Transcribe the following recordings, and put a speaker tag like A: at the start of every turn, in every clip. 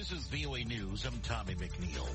A: This is VOA News. I'm Tommy McNeil.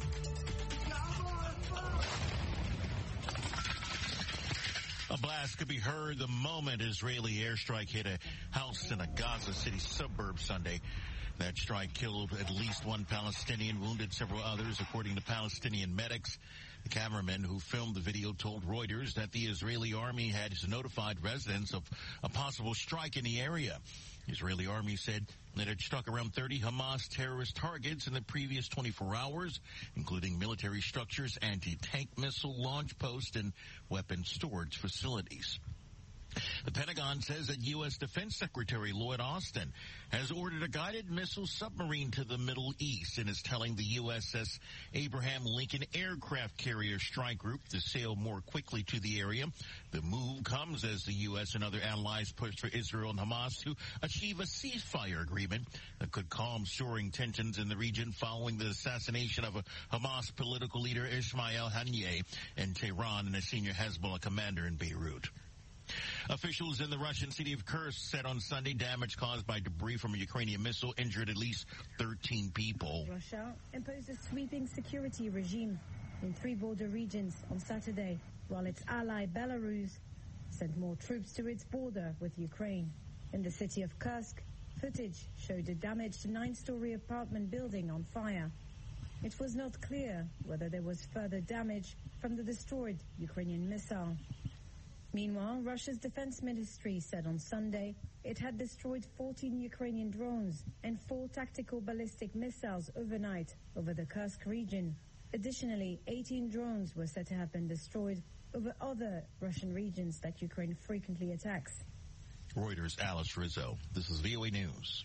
A: A blast could be heard the moment Israeli airstrike hit a house in a Gaza City suburb Sunday. That strike killed at least one Palestinian, wounded several others, according to Palestinian medics. The cameraman who filmed the video told Reuters that the Israeli army had notified residents of a possible strike in the area. The Israeli army said that it struck around 30 Hamas terrorist targets in the previous 24 hours, including military structures, anti-tank missile launch posts, and weapons storage facilities. The Pentagon says that U.S. Defense Secretary Lloyd Austin has ordered a guided missile submarine to the Middle East and is telling the USS Abraham Lincoln aircraft carrier strike group to sail more quickly to the area. The move comes as the U.S. and other allies push for Israel and Hamas to achieve a ceasefire agreement that could calm soaring tensions in the region following the assassination of a Hamas political leader Ismail Haniyeh in Tehran and a senior Hezbollah commander in Beirut. Officials in the Russian city of Kursk said on Sunday damage caused by debris from a Ukrainian missile injured at least 13 people.
B: Russia imposed a sweeping security regime in 3 border regions on Saturday, while its ally Belarus sent more troops to its border with Ukraine. In the city of Kursk, footage showed a damaged 9-story apartment building on fire. It was not clear whether there was further damage from the destroyed Ukrainian missile. Meanwhile, Russia's defense ministry said on Sunday it had destroyed 14 Ukrainian drones and 4 tactical ballistic missiles overnight over the Kursk region. Additionally, 18 drones were said to have been destroyed over other Russian regions that Ukraine frequently attacks.
A: Reuters' Alice Rizzo. This is VOA News.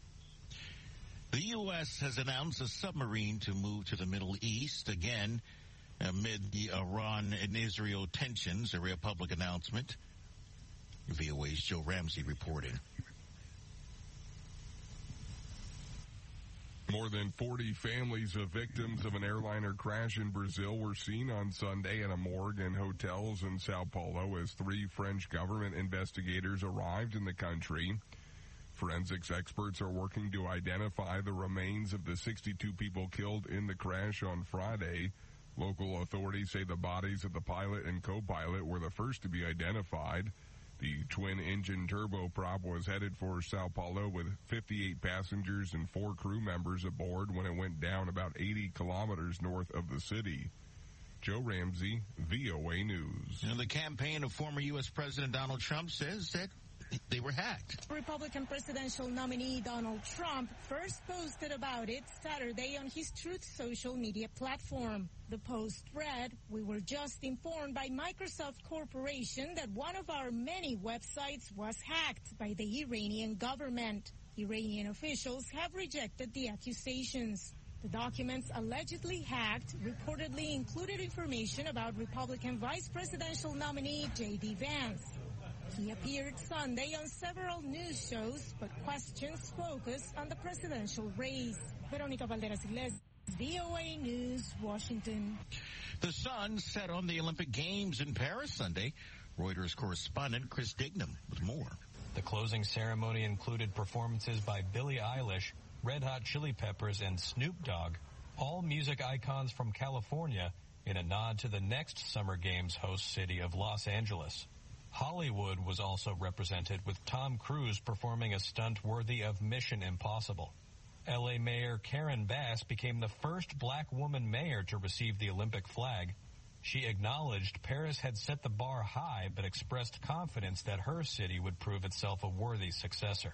A: The U.S. has announced a submarine to move to the Middle East again amid the Iran and Israel tensions, a real public announcement. VOA's Joe Ramsey reporting.
C: More than 40 families of victims of an airliner crash in Brazil were seen on Sunday in a morgue and hotels in Sao Paulo as 3 French government investigators arrived in the country. Forensics experts are working to identify the remains of the 62 people killed in the crash on Friday. Local authorities say the bodies of the pilot and co-pilot were the first to be identified. The twin-engine turboprop was headed for Sao Paulo with 58 passengers and 4 crew members aboard when it went down about 80 kilometers north of the city. Joe Ramsey, VOA News.
A: And the campaign of former U.S. President Donald Trump says that they were hacked.
D: Republican presidential nominee Donald Trump first posted about it Saturday on his Truth social media platform. The post read, "We were just informed by Microsoft Corporation that one of our many websites was hacked by the Iranian government. Iranian officials have rejected the accusations." The documents allegedly hacked reportedly included information about Republican vice presidential nominee J.D. Vance. He appeared Sunday on several news shows, but questions focused on the presidential race. Veronica Valderas-Iglesias, VOA News, Washington.
A: The sun set on the Olympic Games in Paris Sunday. Reuters correspondent Chris Dignam with more.
E: The closing ceremony included performances by Billie Eilish, Red Hot Chili Peppers, and Snoop Dogg, all music icons from California, in a nod to the next Summer Games host city of Los Angeles. Hollywood was also represented, with Tom Cruise performing a stunt worthy of Mission Impossible. L.A. Mayor Karen Bass became the first black woman mayor to receive the Olympic flag. She acknowledged Paris had set the bar high, but expressed confidence that her city would prove itself a worthy successor.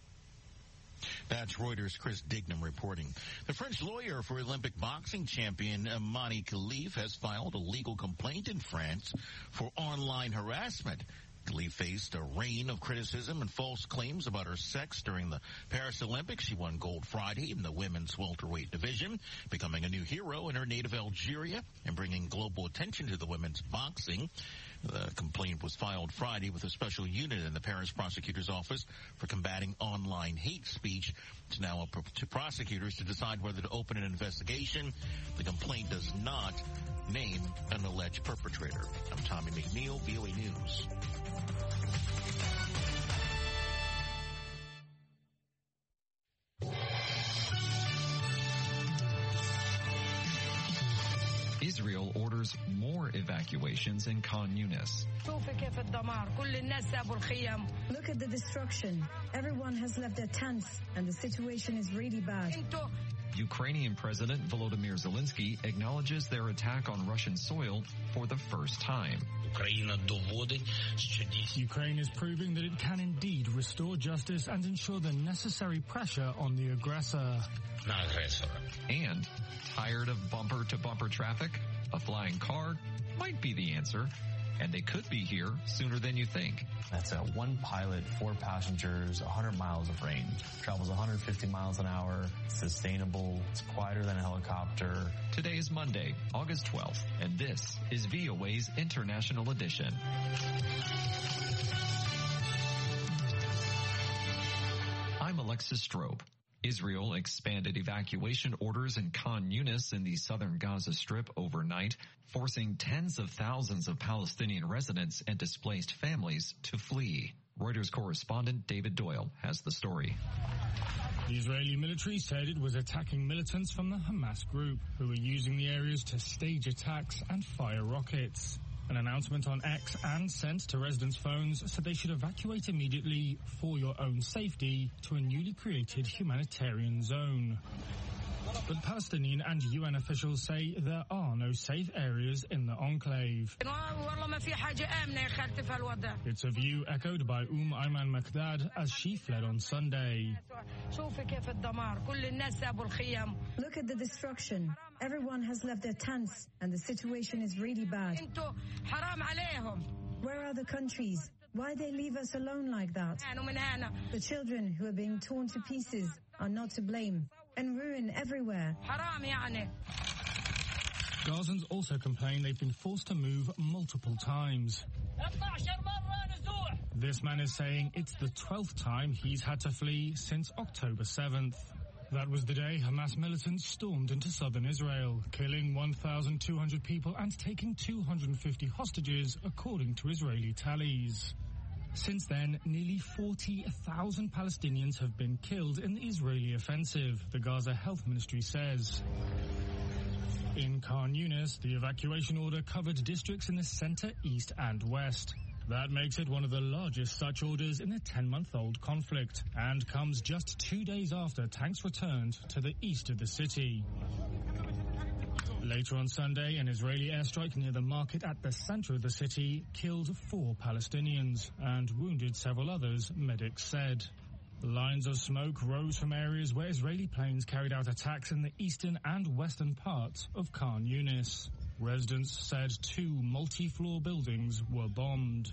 A: That's Reuters' Chris Dignam reporting. The French lawyer for Olympic boxing champion Mani Khalif has filed a legal complaint in France for online harassment. Khalif faced a rain of criticism and false claims about her sex during the Paris Olympics. She won gold Friday in the women's welterweight division, becoming a new hero in her native Algeria and bringing global attention to the women's boxing. The complaint was filed Friday with a special unit in the Paris prosecutor's office for combating online hate speech. It's now up to prosecutors to decide whether to open an investigation. The complaint does not name an alleged perpetrator. I'm Tommy McNeil, VOA News.
F: Israel orders more evacuations in Khan Yunis.
B: Look at the destruction. Everyone has left their tents, and the situation is really bad.
F: Ukrainian President Volodymyr Zelensky acknowledges their attack on Russian soil for the first time.
G: Ukraine is proving that it can indeed restore justice and ensure the necessary pressure on the aggressor.
F: And tired of bumper-to-bumper traffic? A flying car might be the answer. And they could be here sooner than you think.
H: That's one pilot, 4 passengers, 100 miles of range. Travels 150 miles an hour, sustainable, it's quieter than a helicopter.
F: Today is Monday, August 12th, and this is VOA's International Edition. I'm Alexis Strobe. Israel expanded evacuation orders in Khan Yunis in the southern Gaza Strip overnight, forcing tens of thousands of Palestinian residents and displaced families to flee. Reuters correspondent David Doyle has the story.
G: The Israeli military said it was attacking militants from the Hamas group, who were using the areas to stage attacks and fire rockets. An announcement on X and sent to residents' phones said they should evacuate immediately for your own safety to a newly created humanitarian zone. But Palestinian and UN officials say there are no safe areas in the enclave. It's a view echoed by Ayman Maqdad as she fled on Sunday.
B: Look at the destruction. Everyone has left their tents, and the situation is really bad. Where are the countries? Why they leave us alone like that? The children who are being torn to pieces are not to blame, and ruin everywhere.
G: Gazans also complain they've been forced to move multiple times. This man is saying it's the 12th time he's had to flee since October 7th. That was the day Hamas militants stormed into southern Israel, killing 1,200 people and taking 250 hostages, according to Israeli tallies. Since then, nearly 40,000 Palestinians have been killed in the Israeli offensive, the Gaza Health Ministry says. In Khan Yunis, the evacuation order covered districts in the center, east, and west. That makes it one of the largest such orders in a 10-month-old conflict, and comes just 2 days after tanks returned to the east of the city. Later on Sunday, an Israeli airstrike near the market at the center of the city killed 4 Palestinians and wounded several others, medics said. Lines of smoke rose from areas where Israeli planes carried out attacks in the eastern and western parts of Khan Yunis. Residents said 2 multi-floor buildings were bombed.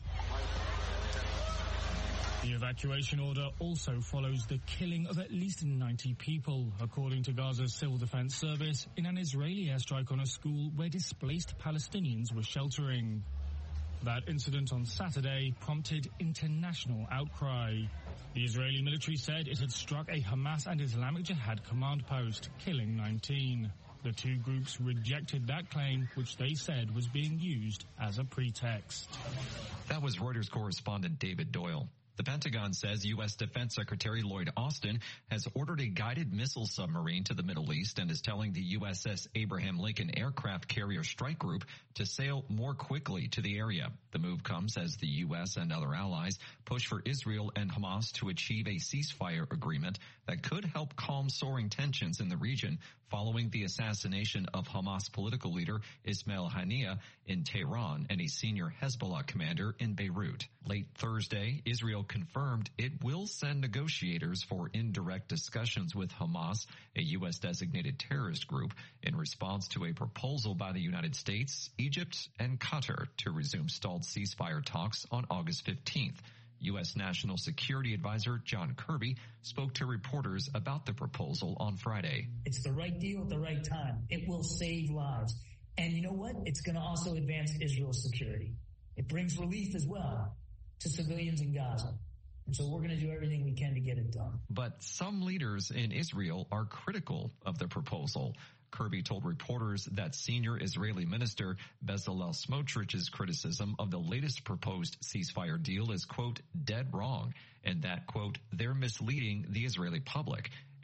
G: The evacuation order also follows the killing of at least 90 people, according to Gaza's Civil Defense Service, in an Israeli airstrike on a school where displaced Palestinians were sheltering. That incident on Saturday prompted international outcry. The Israeli military said it had struck a Hamas and Islamic Jihad command post, killing 19. The 2 groups rejected that claim, which they said was being used as a pretext.
F: That was Reuters correspondent David Doyle. The Pentagon says U.S. Defense Secretary Lloyd Austin has ordered a guided missile submarine to the Middle East and is telling the USS Abraham Lincoln Aircraft Carrier Strike Group to sail more quickly to the area. The move comes as the U.S. and other allies push for Israel and Hamas to achieve a ceasefire agreement that could help calm soaring tensions in the region following the assassination of Hamas political leader Ismail Haniyeh in Tehran and a senior Hezbollah commander in Beirut. Late Thursday, Israel confirmed it will send negotiators for indirect discussions with Hamas, a U.S.-designated terrorist group, in response to a proposal by the United States, Egypt, and Qatar to resume stalled ceasefire talks on August 15th. U.S. National Security Advisor John Kirby spoke to reporters about the proposal on Friday.
I: It's the right deal at the right time. It will save lives. And you know what? It's going to also advance Israel's security. It brings relief as well to civilians in Gaza. And so we're going to do everything we can to get it done.
F: But some leaders in Israel are critical of the proposal. Kirby told reporters that senior Israeli minister Bezalel Smotrich's criticism of the latest proposed ceasefire deal is, quote, dead wrong, and that, quote, they're misleading the Israeli public,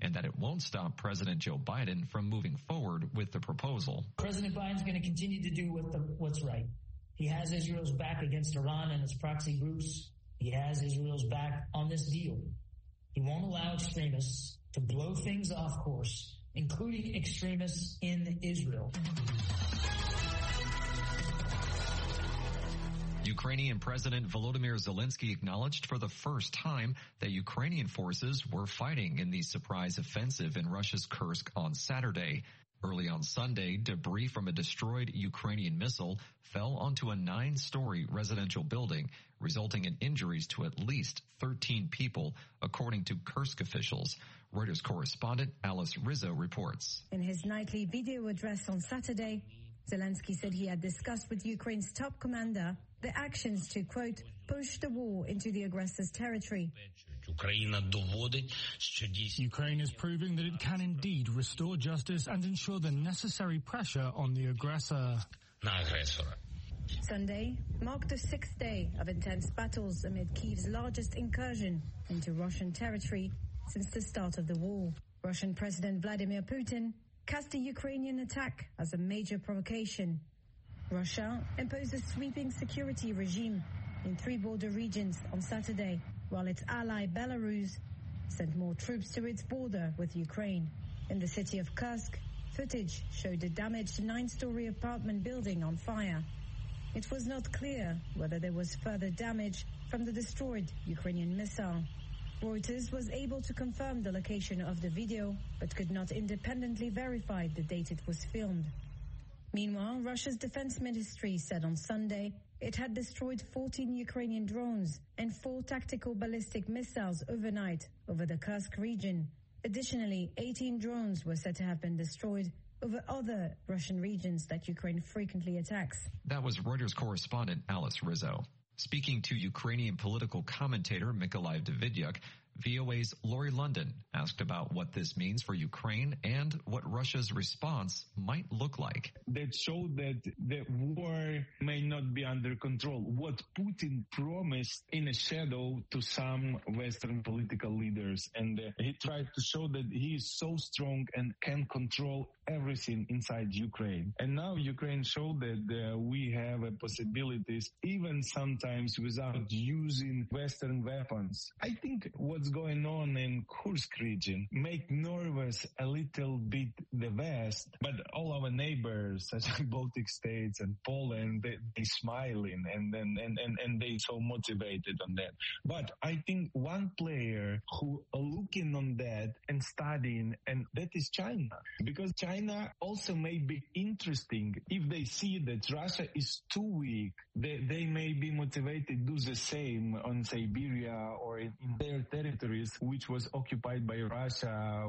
F: and that it won't stop President Joe Biden from moving forward with the proposal.
I: President Biden's going to continue to do what's right. He has Israel's back against Iran and its proxy groups. He has Israel's back on this deal. He won't allow extremists to blow things off course, including extremists in Israel.
F: Ukrainian President Volodymyr Zelensky acknowledged for the first time that Ukrainian forces were fighting in the surprise offensive in Russia's Kursk on Saturday. Early on Sunday, debris from a destroyed Ukrainian missile fell onto a 9-story residential building, resulting in injuries to at least 13 people, according to Kursk officials. Reuters correspondent Alice Rizzo reports.
B: In his nightly video address on Saturday, Zelensky said he had discussed with Ukraine's top commander the actions to, quote, push the war into the aggressor's territory.
G: Ukraine is proving that it can indeed restore justice and ensure the necessary pressure on the aggressor.
B: Sunday marked the 6th day of intense battles amid Kyiv's largest incursion into Russian territory since the start of the war. Russian President Vladimir Putin cast the Ukrainian attack as a major provocation. Russia imposed a sweeping security regime in 3 border regions on Saturday, while its ally Belarus sent more troops to its border with Ukraine. In the city of Kursk, footage showed a damaged 9-story apartment building on fire. It was not clear whether there was further damage from the destroyed Ukrainian missile. Reuters was able to confirm the location of the video, but could not independently verify the date it was filmed. Meanwhile, Russia's defense ministry said on Sunday it had destroyed 14 Ukrainian drones and 4 tactical ballistic missiles overnight over the Kursk region. Additionally, 18 drones were said to have been destroyed over other Russian regions that Ukraine frequently attacks.
F: That was Reuters correspondent Alice Rizzo. Speaking to Ukrainian political commentator Mykolai Davidyuk, VOA's Lori London asked about what this means for Ukraine and what Russia's response might look like.
J: That showed that the war may not be under control. What Putin promised in a shadow to some Western political leaders. And he tried to show that he is so strong and can control everything inside Ukraine. And now Ukraine showed that we have possibilities, even sometimes without using Western weapons. I think what's going on in Kursk region make nervous a little bit the West, but all our neighbors, such as Baltic states and Poland, they smiling and they so motivated on that. But I think one player who are looking on that and studying, and that is China, because China also may be interesting if they see that Russia is too weak. They may be motivated to do the same on Siberia or in their territories, which was occupied by Russia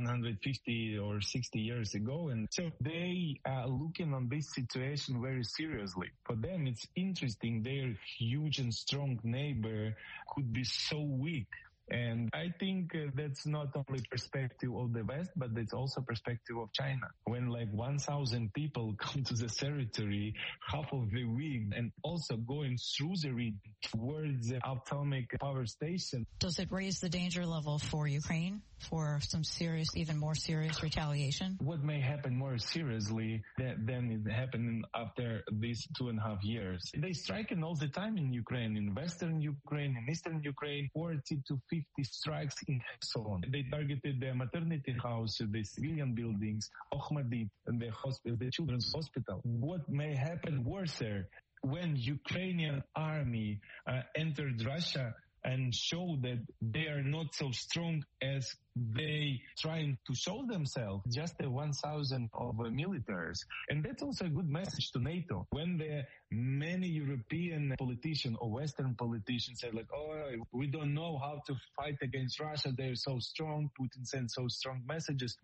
J: 150 or 60 years ago. And so they are looking on this situation very seriously. For them, it's interesting. Their huge and strong neighbor could be so weak. And I think that's not only perspective of the West, but it's also perspective of China. When like 1,000 people come to the territory, half of the week, and also going through the region towards the atomic power station.
K: Does it raise the danger level for Ukraine for some serious, even more serious retaliation?
J: What may happen more seriously than it happened after these 2.5 years? They striking all the time in Ukraine, in Western Ukraine, in Eastern Ukraine, 40 to 50 strikes in Kherson. They targeted the maternity house, the civilian buildings, Okhmadit, and the hospital, the children's hospital. What may happen worse there? When Ukrainian army entered Russia and show that they are not so strong as they trying to show themselves, just 1,000 of militaries. And that's also a good message to NATO. When the many European politicians or Western politicians say like, oh, we don't know how to fight against Russia, they're so strong, Putin sends so strong messages. But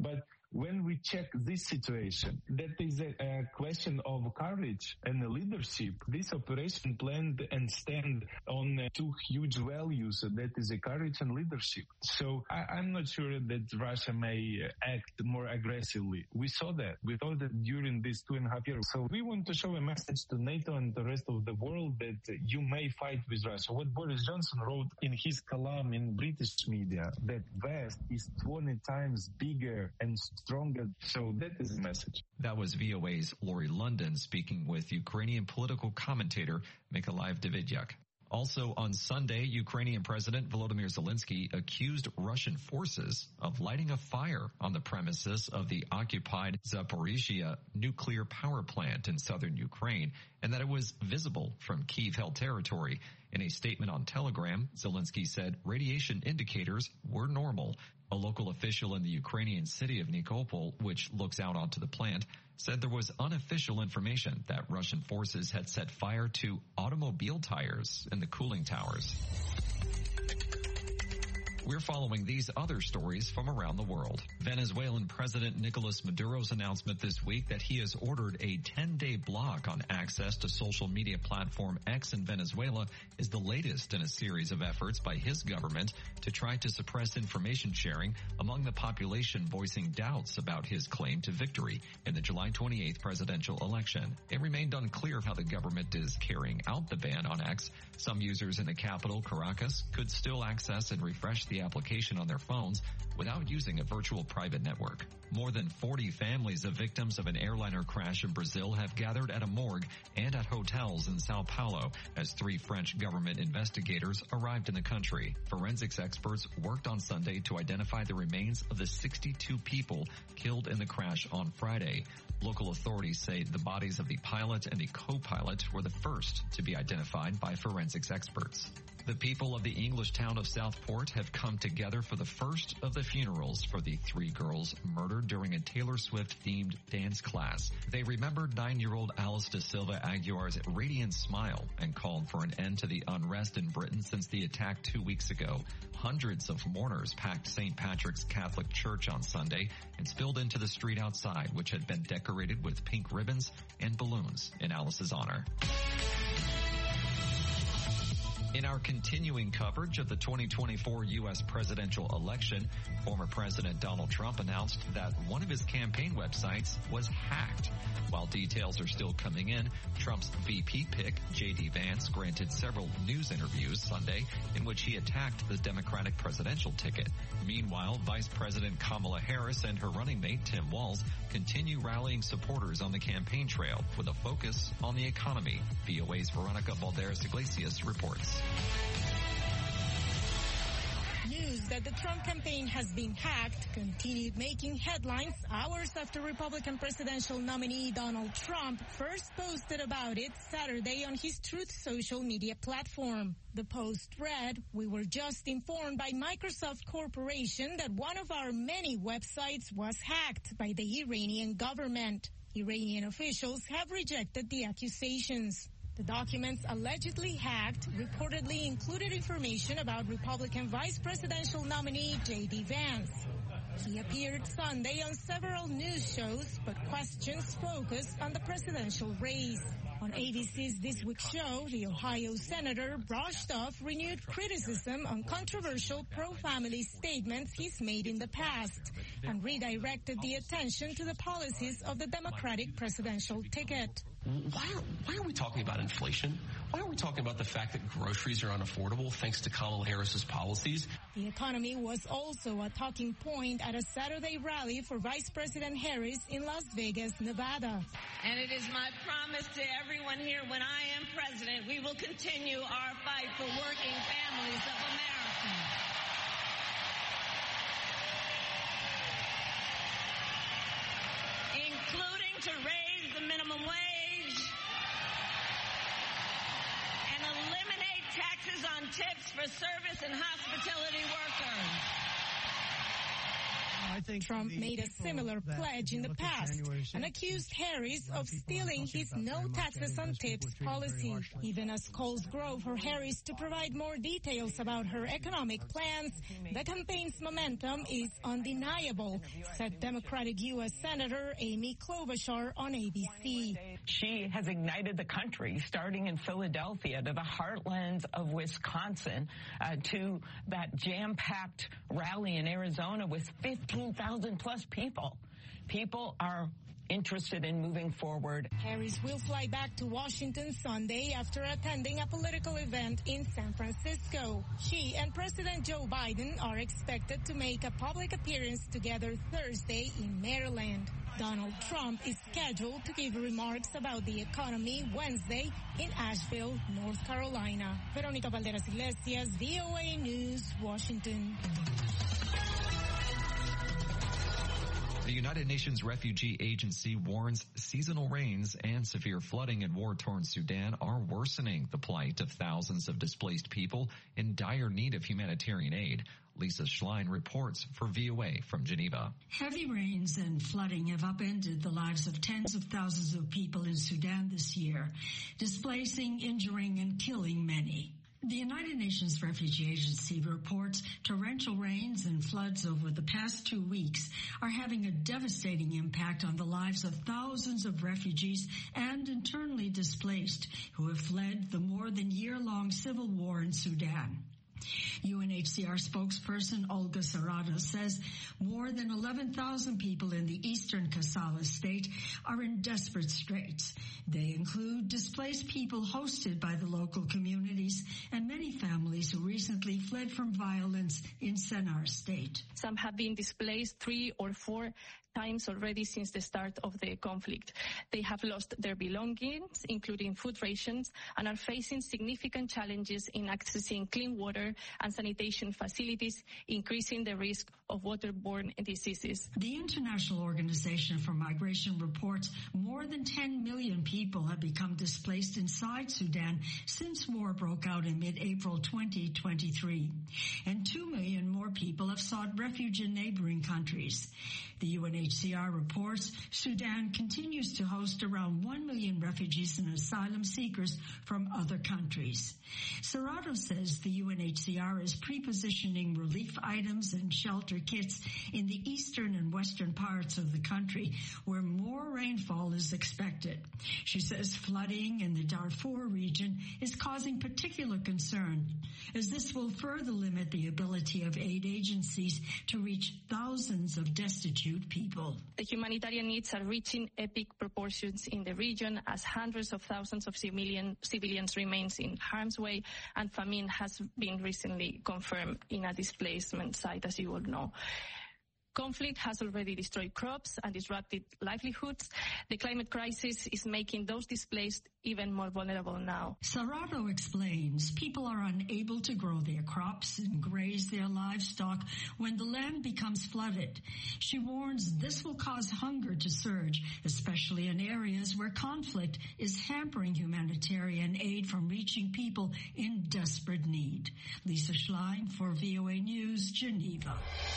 J: when we check this situation, that is a question of courage and leadership. This operation planned and stand on two huge values, that is courage and leadership. So I'm not sure that Russia may act more aggressively. We saw that during these 2.5 years. So we want to show a message to NATO and the rest of the world that you may fight with Russia. What Boris Johnson wrote in his column in British media, that West is 20 times bigger and stronger. So that is the message.
F: That was VOA's Lori London speaking with Ukrainian political commentator Mykolaiv Davidyak. Also on Sunday, Ukrainian President Volodymyr Zelensky accused Russian forces of lighting a fire on the premises of the occupied Zaporizhzhia nuclear power plant in southern Ukraine, and that it was visible from Kyiv-held territory. In a statement on Telegram, Zelensky said radiation indicators were normal. A local official in the Ukrainian city of Nikopol, which looks out onto the plant, said there was unofficial information that Russian forces had set fire to automobile tires in the cooling towers. We're following these other stories from around the world. Venezuelan President Nicolas Maduro's announcement this week that he has ordered a 10-day block on access to social media platform X in Venezuela is the latest in a series of efforts by his government to try to suppress information sharing among the population voicing doubts about his claim to victory in the July 28th presidential election. It remained unclear how the government is carrying out the ban on X. Some users in the capital, Caracas, could still access and refresh the application on their phones without using a virtual private network. More than 40 families of victims of an airliner crash in Brazil have gathered at a morgue and at hotels in Sao Paulo as 3 French government investigators arrived in the country. Forensics experts worked on Sunday to identify the remains of the 62 people killed in the crash on Friday. Local authorities say the bodies of the pilot and the co-pilot were the first to be identified by forensics experts. The people of the English town of Southport have come together for the first of the funerals for the 3 girls murdered during a Taylor Swift-themed dance class. They remembered 9-year-old Alice da Silva Aguiar's radiant smile and called for an end to the unrest in Britain since the attack 2 weeks ago. Hundreds of mourners packed St. Patrick's Catholic Church on Sunday and spilled into the street outside, which had been decorated with pink ribbons and balloons in Alice's honor. In our continuing coverage of the 2024 U.S. presidential election, former President Donald Trump announced that one of his campaign websites was hacked. While details are still coming in, Trump's VP pick, J.D. Vance, granted several news interviews Sunday in which he attacked the Democratic presidential ticket. Meanwhile, Vice President Kamala Harris and her running mate, Tim Walz, continue rallying supporters on the campaign trail with a focus on the economy. VOA's Veronica Valderas-Iglesias reports.
D: News that the Trump campaign has been hacked continued making headlines hours after Republican presidential nominee Donald Trump first posted about it Saturday on his Truth social media platform. The post read, "We were just informed by Microsoft Corporation that one of our many websites was hacked by the Iranian government. Iranian officials have rejected the accusations." The documents allegedly hacked reportedly included information about Republican vice presidential nominee J.D. Vance. He appeared Sunday on several news shows, but questions focused on the presidential race. On ABC's This Week show, the Ohio senator brushed off renewed criticism on controversial pro-family statements he's made in the past and redirected the attention to the policies of the Democratic presidential ticket.
L: Why are we talking about inflation? Why are we talking about the fact that groceries are unaffordable thanks to Kamala Harris's policies?
D: The economy was also a talking point at a Saturday rally for Vice President Harris in Las Vegas, Nevada.
M: And it is my promise to everyone here, when I am president, we will continue our fight for working families of America. Including to raise the minimum wage and eliminate taxes on tips for service and hospitality workers.
D: Trump made a similar pledge in the past and accused Harris of stealing his no taxes on tips policy. Even as calls grow for Harris to provide more details about her economic plans, the campaign's momentum is undeniable, said Democratic U.S. Senator Amy Klobuchar on ABC.
N: She has ignited the country, starting in Philadelphia to the heartlands of Wisconsin, to that jam-packed rally in Arizona with 15,000 plus people. People are interested in moving forward.
D: Harris will fly back to Washington Sunday after attending a political event in San Francisco. She and President Joe Biden are expected to make a public appearance together Thursday in Maryland. Donald Trump is scheduled to give remarks about the economy Wednesday in Asheville, North Carolina. Verónica Valderas Iglesias, VOA News, Washington.
F: The United Nations Refugee Agency warns seasonal rains and severe flooding in war-torn Sudan are worsening the plight of thousands of displaced people in dire need of humanitarian aid. Lisa Schlein reports for VOA from Geneva.
O: Heavy rains and flooding have upended the lives of tens of thousands of people in Sudan this year, displacing, injuring, and killing many. The United Nations Refugee Agency reports torrential rains and floods over the past 2 weeks are having a devastating impact on the lives of thousands of refugees and internally displaced who have fled the more than year-long civil war in Sudan. UNHCR spokesperson Olga Sarado says more than 11,000 people in the eastern Kassala state are in desperate straits. They include displaced people hosted by the local communities and many families who recently fled from violence in Sennar state.
P: Some have been displaced 3 or 4 times already since the start of the conflict. They have lost their belongings, including food rations, and are facing significant challenges in accessing clean water and sanitation facilities, increasing the risk of waterborne diseases.
O: The International Organization for Migration reports more than 10 million people have become displaced inside Sudan since war broke out in mid-April 2023, and 2 million more people have sought refuge in neighboring countries. The UNHCR reports Sudan continues to host around 1 million refugees and asylum seekers from other countries. Sarado says the UNHCR is pre-positioning relief items and shelter kits in the eastern and western parts of the country where more rainfall is expected. She says flooding in the Darfur region is causing particular concern, as this will further limit the ability of aid agencies to reach thousands of destitute people.
P: The humanitarian needs are reaching epic proportions in the region as hundreds of thousands of civilians remain in harm's way, and famine has been recently confirmed in a displacement site, as you all know. Conflict has already destroyed crops and disrupted livelihoods. The climate crisis is making those displaced even more vulnerable now.
O: Sarado explains people are unable to grow their crops and graze their livestock when the land becomes flooded. She warns this will cause hunger to surge, especially in areas where conflict is hampering humanitarian aid from reaching people in desperate need. Lisa Schlein for VOA News, Geneva.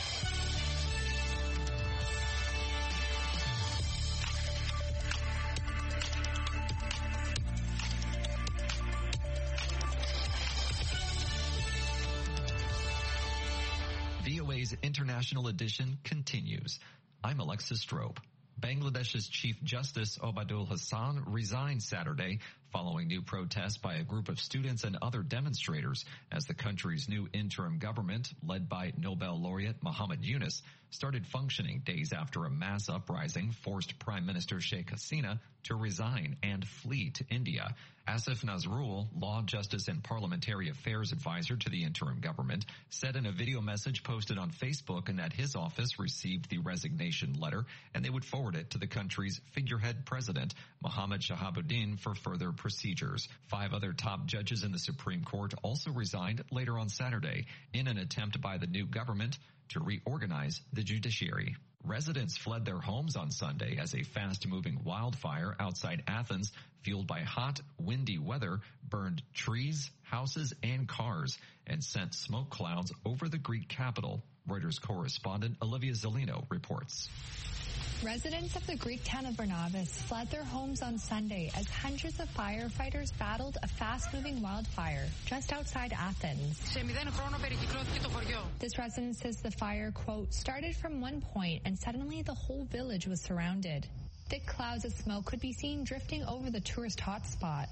F: VOA's International Edition continues. I'm Alexis Strope. Bangladesh's Chief Justice Obadul Hassan resigned Saturday following new protests by a group of students and other demonstrators as the country's new interim government, led by Nobel laureate Muhammad Yunus, started functioning days after a mass uprising forced Prime Minister Sheikh Hasina to resign and flee to India. Asif Nazrul, Law, Justice, and Parliamentary Affairs Advisor to the interim government, said in a video message posted on Facebook and that his office received the resignation letter and they would forward it to the country's figurehead president, Mohammad Shahabuddin, for further procedures. 5 other top judges in the Supreme Court also resigned later on Saturday in an attempt by the new government to reorganize the judiciary. Residents fled their homes on Sunday as a fast-moving wildfire outside Athens, fueled by hot, windy weather, burned trees, houses, and cars, and sent smoke clouds over the Greek capital. Reuters correspondent Olivia Zellino reports.
Q: Residents of the Greek town of Varnavas fled their homes on Sunday as hundreds of firefighters battled a fast-moving wildfire just outside Athens. This resident says the fire, quote, started from one point and suddenly the whole village was surrounded. Thick clouds of smoke could be seen drifting over the tourist hotspot.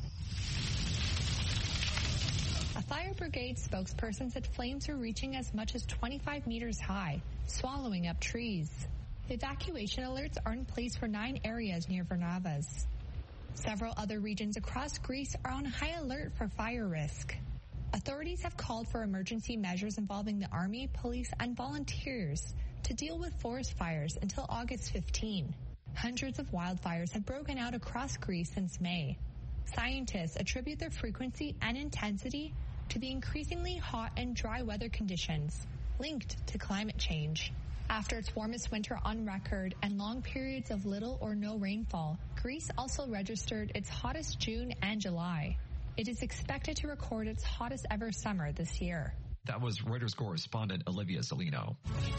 Q: A fire brigade spokesperson said flames were reaching as much as 25 meters high, swallowing up trees. Evacuation alerts are in place for 9 areas near Varnavas. Several other regions across Greece are on high alert for fire risk. Authorities have called for emergency measures involving the army, police, and volunteers to deal with forest fires until August 15. Hundreds of wildfires have broken out across Greece since May. Scientists attribute their frequency and intensity to the increasingly hot and dry weather conditions linked to climate change. After its warmest winter on record and long periods of little or no rainfall, Greece also registered its hottest June and July. It is expected to record its hottest ever summer this year.
F: That was Reuters correspondent Olivia Zellino.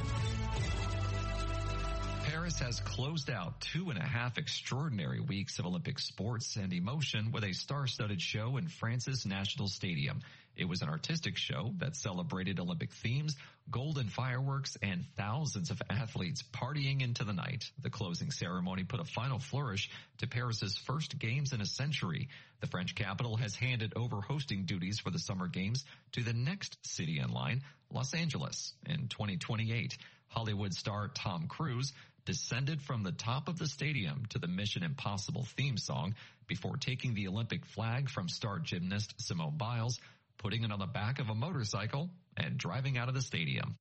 F: Paris has closed out 2.5 extraordinary weeks of Olympic sports and emotion with a star-studded show in France's National Stadium. It was an artistic show that celebrated Olympic themes, golden fireworks, and thousands of athletes partying into the night. The closing ceremony put a final flourish to Paris's first games in a century. The French capital has handed over hosting duties for the Summer Games to the next city in line, Los Angeles, in 2028. Hollywood star Tom Cruise descended from the top of the stadium to the Mission Impossible theme song before taking the Olympic flag from star gymnast Simone Biles, putting it on the back of a motorcycle, and driving out of the stadium.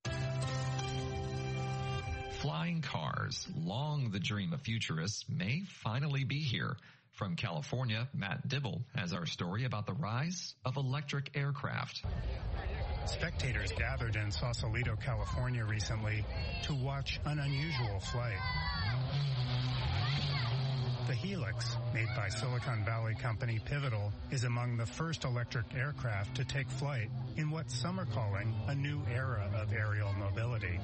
F: Flying cars, long the dream of futurists, may finally be here. From California, Matt Dibble has our story about the rise of electric aircraft.
R: Spectators gathered in Sausalito, California recently to watch an unusual flight. The Helix, made by Silicon Valley company Pivotal, is among the first electric aircraft to take flight in what some are calling a new era of aerial mobility.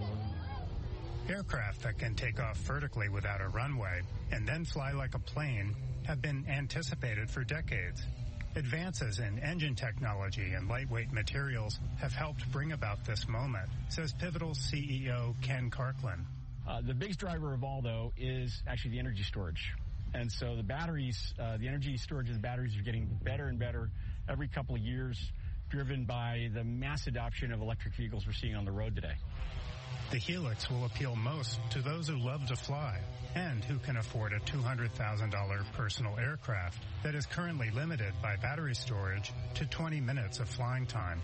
R: Aircraft that can take off vertically without a runway and then fly like a plane have been anticipated for decades. Advances in engine technology and lightweight materials have helped bring about this moment, says Pivotal's CEO Ken Karklin.
S: The biggest driver of all, though, is actually the energy storage. And so the batteries, the energy storage of the batteries are getting better and better every couple of years, driven by the mass adoption of electric vehicles we're seeing on the road today.
R: The Helix will appeal most to those who love to fly and who can afford a $200,000 personal aircraft that is currently limited by battery storage to 20 minutes of flying time.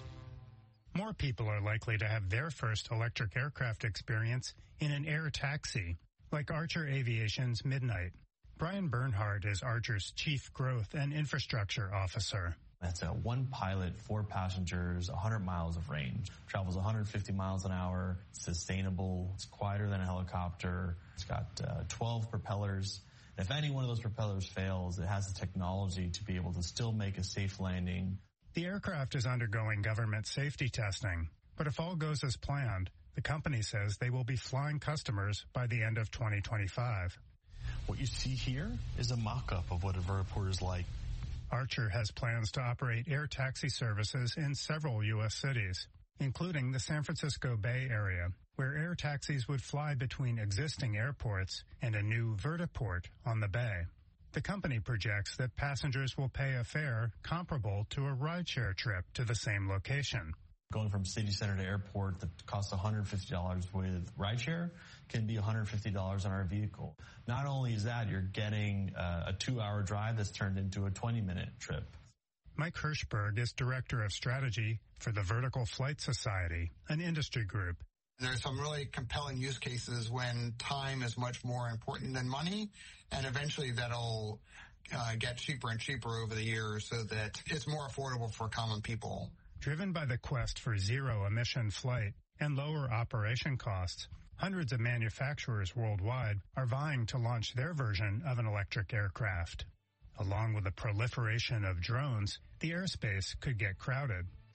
R: More people are likely to have their first electric aircraft experience in an air taxi, like Archer Aviation's Midnight. Brian Bernhardt is Archer's Chief Growth and Infrastructure Officer.
H: That's one pilot, 4 passengers, 100 miles of range. Travels 150 miles an hour, sustainable, it's quieter than a helicopter. It's got 12 propellers. If any one of those propellers fails, it has the technology to be able to still make a safe landing.
R: The aircraft is undergoing government safety testing, but if all goes as planned, the company says they will be flying customers by the end of 2025.
T: What you see here is a mock-up of what a vertiport is like.
R: Archer has plans to operate air taxi services in several U.S. cities, including the San Francisco Bay Area, where air taxis would fly between existing airports and a new vertiport on the bay. The company projects that passengers will pay a fare comparable to a rideshare trip to the same location.
H: Going from city center to airport that costs $150 with rideshare can be $150 on our vehicle. Not only is that, you're getting a 2-hour drive that's turned into a 20-minute trip.
R: Mike Hirschberg is Director of Strategy for the Vertical Flight Society, an industry group.
U: There's some really compelling use cases when time is much more important than money, and eventually that'll get cheaper and cheaper over the years so that it's more affordable for common people.
R: Driven by the quest for zero-emission flight and lower operation costs, hundreds of manufacturers worldwide are vying to launch their version of an electric aircraft. Along with the proliferation of drones, the airspace could get crowded.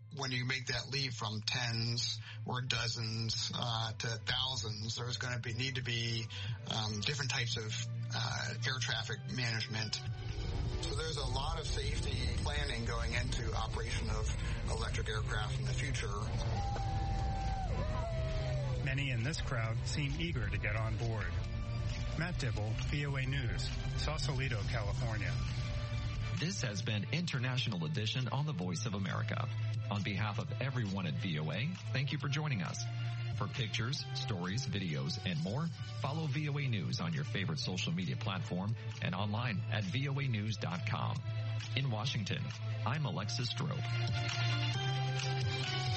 U: when you make that leap from tens or dozens to thousands, there's going to need to be different types of air traffic management. So there's a lot of safety planning going into operation of electric aircraft in the future.
R: Many in this crowd seem eager to get on board. Matt Dibble, VOA News, Sausalito, California.
F: This has been International Edition on the Voice of America. On behalf of everyone at VOA, thank you for joining us. For pictures, stories, videos, and more, follow VOA News on your favorite social media platform and online at voanews.com. In Washington, I'm Alexis Strope.